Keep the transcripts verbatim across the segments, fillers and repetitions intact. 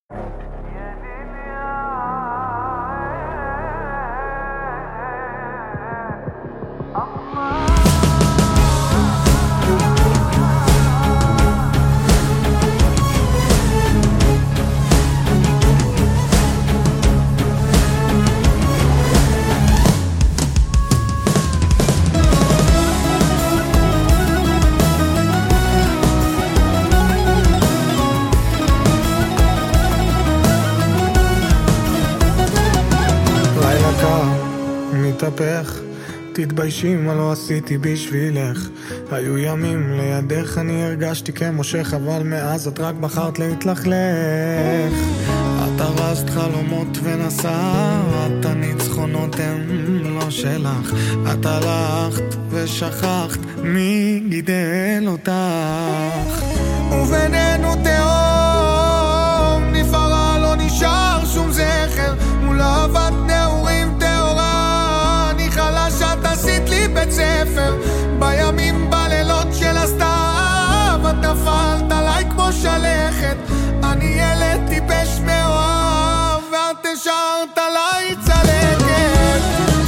מתהפך, תתביישי מה לא עשיתי בשבילך. היו ימים לידך אני הרגשתי כמושך, אבל מאז את רק בחרת להתלכלך. את הרסת חלומות ונסעת, הניצחונות הם לא שלך. את הלכת ושכחת מי גידל אותך. ובינינו תהום נפערה, לא נשאר שום זכר. מול אהבת נעורים תאורה, אני חלש את עשית לי בית ספר. בימים בלילות של הסתיו את נפלת עליי כמו שלכת. אני ילד טיפש מאוהב ואת השארת עליי צלקת.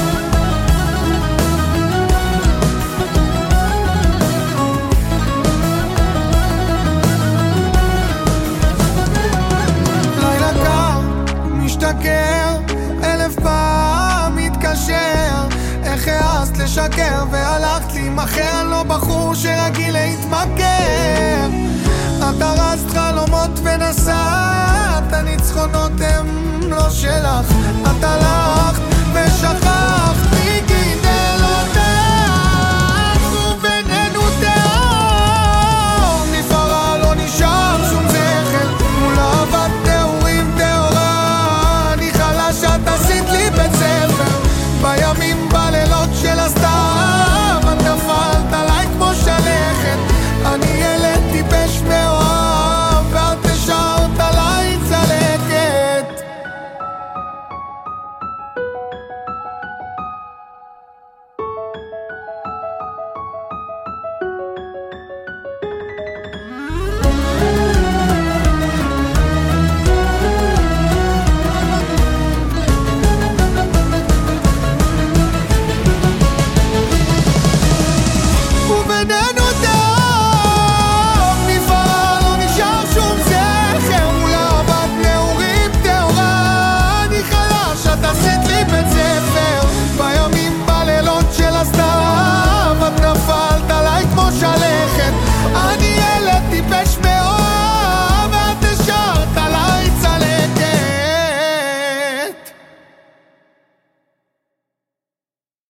לילה קר משתכר, אלף פעם מתקשר. איך העזת לשקר והלכת לי עם אחר, לא בחור שרגיל להתמכר. את הרסת חלומות ונסעת,